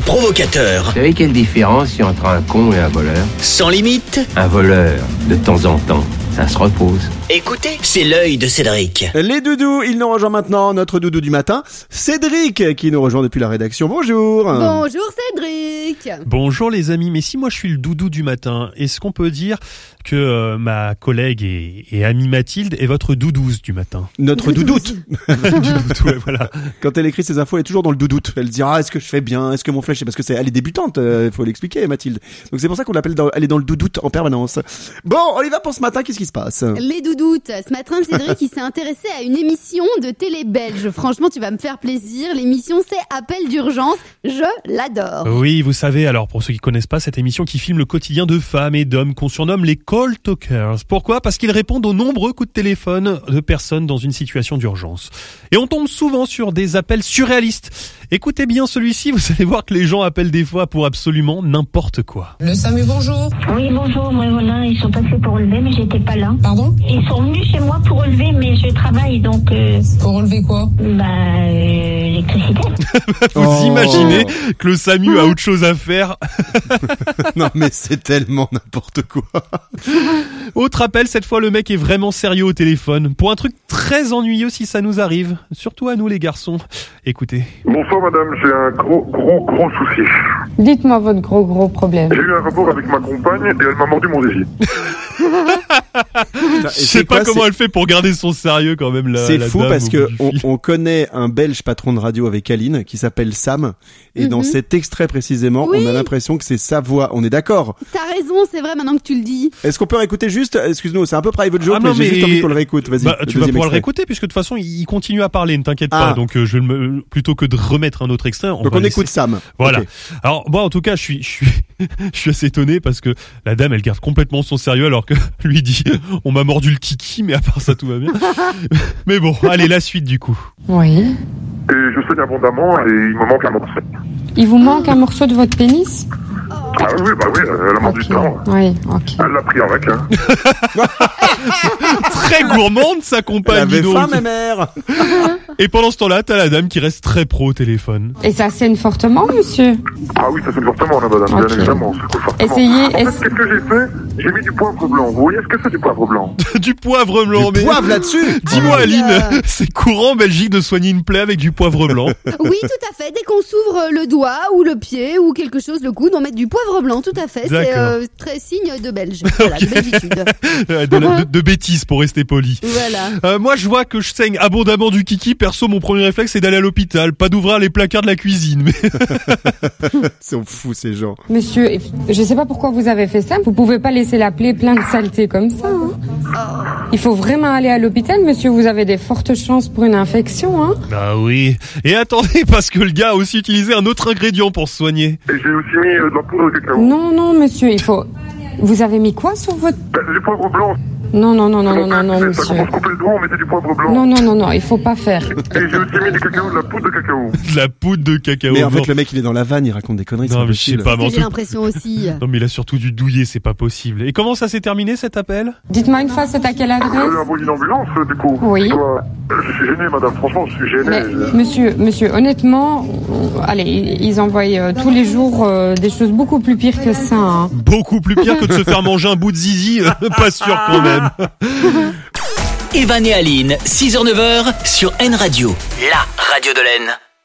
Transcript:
provocateur. Vous savez quelle différence il y a entre un con et un voleur ? Sans limite. Un voleur, de temps en temps, ça se repose. Écoutez, c'est l'œil de Cédric. Les doudous, il nous rejoint maintenant, notre doudou du matin, Cédric, qui nous rejoint depuis la rédaction. Bonjour. Bonjour Cédric. Bonjour les amis, mais si moi je suis le doudou du matin, est-ce qu'on peut dire que ma collègue et amie Mathilde est votre doudouse du matin ? Notre doudoute. Doudoute, ouais, voilà. Quand elle écrit ses infos, elle est toujours dans le doudoute. Elle dit est-ce que je fais bien, est-ce que mon flèche, parce que elle est débutante, faut l'expliquer Mathilde. Donc c'est pour ça qu'on l'appelle elle est dans le doudoute en permanence. Bon, on y va pour ce matin, qu'est-ce qui se passe ? Les doudoutes. Ce matin, Cédric, il s'est intéressé à une émission de télé belge. Franchement, tu vas me faire plaisir. L'émission, c'est Appel d'urgence. Je l'adore. Oui, vous savez, alors pour ceux qui connaissent pas cette émission qui filme le quotidien de femmes et d'hommes qu'on surnomme les call talkers. Pourquoi ? Parce qu'ils répondent aux nombreux coups de téléphone de personnes dans une situation d'urgence. Et on tombe souvent sur des appels surréalistes. Écoutez bien celui-ci, vous allez voir que les gens appellent des fois pour absolument n'importe quoi. Le SAMU, bonjour. Oui, bonjour, moi voilà, ils sont passés pour relever, mais j'étais pas là. Pardon ? Ils sont venus chez moi pour relever, mais je travaille, donc... Pour relever quoi ? L'électricité. Vous imaginez que le SAMU a autre chose à faire ? Non mais c'est tellement n'importe quoi. Autre appel, cette fois le mec est vraiment sérieux au téléphone. Pour un truc très ennuyeux si ça nous arrive. Surtout à nous les garçons. Écoutez. Bonsoir madame, j'ai un gros souci. Dites-moi votre gros problème. J'ai eu un rapport avec ma compagne et elle m'a mordu mon zizi. Je sais pas comment elle fait pour garder son sérieux quand même. C'est fou parce que on connaît un Belge patron de radio avec Aline qui s'appelle Sam et dans cet extrait précisément, on a l'impression que c'est sa voix. On est d'accord. T'as raison, c'est vrai maintenant que tu le dis. Est-ce qu'on peut réécouter juste ? Excuse-nous, c'est un peu private joke, mais j'ai juste envie qu'on le réécoute. Vas-y. Tu vas pouvoir le réécouter puisque de toute façon il continue à parler. Ne t'inquiète pas. Donc plutôt que de remettre un autre extrait, on écoute Sam. Voilà. Okay. Alors moi en tout cas je suis assez étonné parce que la dame elle garde complètement son sérieux alors que lui dit on m'a mordu le kiki, mais à part ça tout va bien. Mais bon, allez, la suite du coup. Oui. Et je saigne abondamment et il me manque un morceau. Il vous manque un morceau de votre pénis ? Ah oui, elle a mordu le temps. Oui, ok. Elle l'a pris avec. Hein. Très gourmande sa compagne. Elle avait faim, ma mère. Et pendant ce temps-là, t'as la dame qui reste très pro au téléphone. Et ça saigne fortement, monsieur ? Ah oui, ça saigne fortement, là, madame. Bien évidemment, ça coule fortement. Essayez. En fait, qu'est-ce que j'ai fait ? J'ai mis du poivre blanc. Vous voyez ce que c'est du poivre blanc ? Du poivre blanc, mais... poivre là-dessus. Dis-moi, Aline, c'est courant en Belgique de soigner une plaie avec du poivre blanc ? Oui, tout à fait. Dès qu'on s'ouvre le doigt ou le pied ou quelque chose, le coude, on met du poivre blanc, tout à fait. C'est très signe de Belge. Voilà, de belgitude. de bêtises pour rester poli. Voilà. Moi, je vois que je saigne abondamment du kiki. Perso, mon premier réflexe, c'est d'aller à l'hôpital. Pas d'ouvrir les placards de la cuisine. Mais... Ils sont fous, ces gens. Monsieur, je sais pas pourquoi vous avez fait ça. Vous pouvez pas laisser la plaie pleine de saleté comme ça. Il faut vraiment aller à l'hôpital, monsieur. Vous avez des fortes chances pour une infection, hein. Ah oui. Et attendez, parce que le gars a aussi utilisé un autre ingrédient pour se soigner. Et j'ai aussi mis de la poudre de cacao. Non, monsieur, il faut... Vous avez mis quoi sur votre... Du poivre blanc. Non, monsieur. Ça commence à couper le doigt, on mettait du poivre blanc. Non, il faut pas faire. Et j'ai aussi mis du cacao, de la poudre de cacao. De la poudre de cacao. Mais en fait, le mec, il est dans la vanne, il raconte des conneries. Non, mais je sais pas. J'ai l'impression aussi. Non, mais il a surtout dû douiller, c'est pas possible. Et comment ça s'est terminé, cet appel ? Dites-moi une fois, c'est à quelle adresse ? Envoyé une ambulance, du coup. Oui. Je suis gêné, madame. Franchement, je suis gêné. Mais, monsieur, honnêtement, allez, ils envoient tous les jours des choses beaucoup plus pires que ça. Hein. Beaucoup plus pire que de se faire manger un bout de zizi, pas sûr quand même. Evan et Aline, 6h-9h sur N Radio, la radio de l'Aisne.